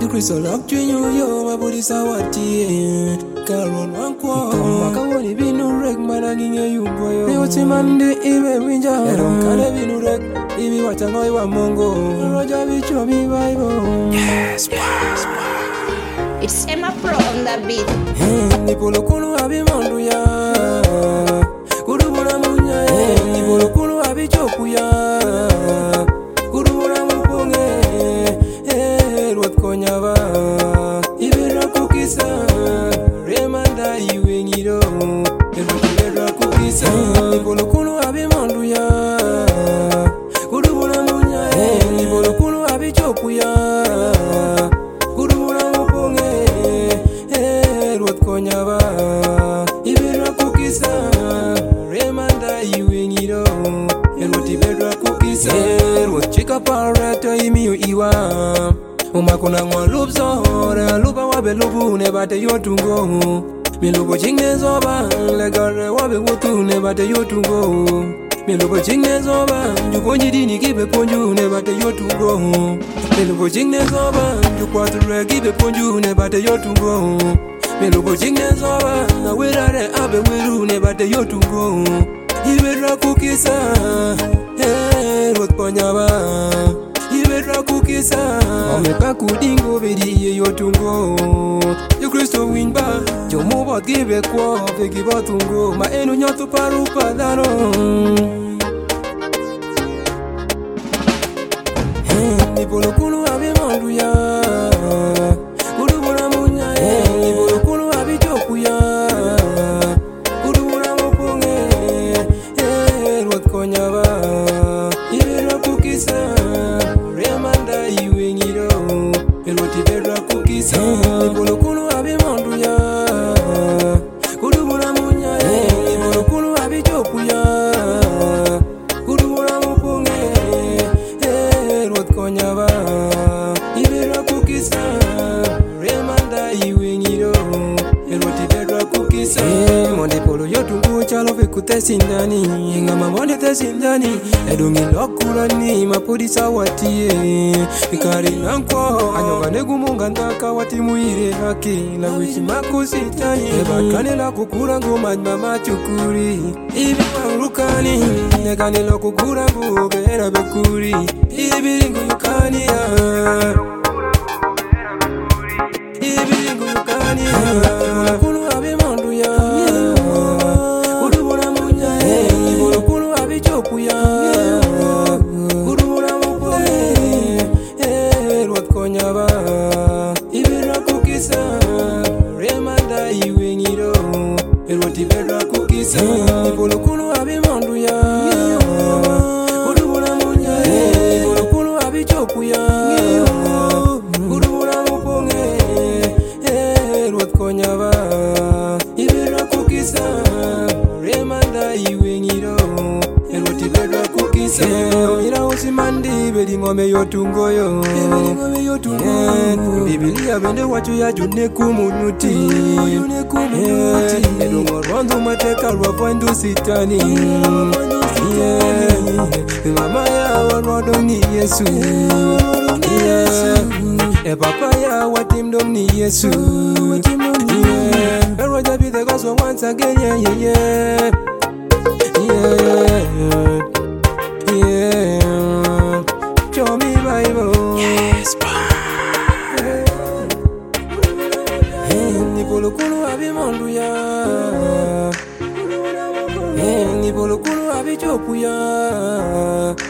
Crystal lock yo, my body sawati. Carol Wanko, Kawani Binu Reg, Managing you boy. They were Monday, even Winja. I don't care Binu Reg, if you watch a boy, Mongo, Roger Vichomi Bible. Yes, it's Emma Pro on the beat. Nipolo Kulu Abimonduya, Kurubura Munya, Nipolo Kulu Abichokuya, Kurubura Muponge, What Konyava, Ibera Kukisa, Remanda Iwingido, Ibera Kukisa, Nipolo Kulu Abimonduya, Kurubura Munya, Nipolo Kulu Abichokuya. Konyaba ibera kukisa remanda iwingiro eroti bedra kukisa chika parata imiyo iwa umakuna ngwa lubso ora luba wabe lubu ne bate yotungo milubo chingezoba legare wabe wotu ne bate yotungo milubo chingezoba njukonyi dini kibe ponju ne bate yotungo milubo chingezoba njukwatu kibe ponju ne bate yotungo Melubo chingezoba na wirare abe wiru ne bate yotungo ibera kukisa rot konyaba ibera kukisa ameka kudingo bedi yotungo yo Kristo winba jomo bot gibe kwa begi botungo ma enu nyotu paru padano ni polo kulu abe manduya remanda iwingiro eloti bedra kukisa ibolo kulu abimonduya kudubula munya ibolo kulu abichokuya kudubula mupunge rot konyaba ibedra kukisa remanda iwingiro eloti bedra kukisa monde polo yotungu chalo bekutesindani ngama monde tesindani edungi lokurani mapodi sawatie ikari nanko anyonga negumunga ndaka watimuire haki la wishi makusitani ebakane la kukura ngoma mama chukuri ibi warukani nekane la kukura bugera bekuri ibi nguyukani ibi nguyukani kulu abimondu ya kudubura munya kulu abichokuya kudubura mupoe rot konyaba ibera kukisa remanda iwingiro eroti bedra kukisa kulu kulu abimondu ya kudubura munya kulu abichokuya kudubura muponge rot konyaba ibera kukisa remanda iwingiro eroti bedra kukisa mira usimandi bedi ngome yotungoyo Biblia bende wacho ya june kumunuti edongo rondo mateka rwavandu sitani mama ya warodo ni Yesu papa ya watimdom ni Yesu Roja be the gospel once again Show me Bible. Yes, Nipolo kulu abimonduya Nipolo kulu abichokuya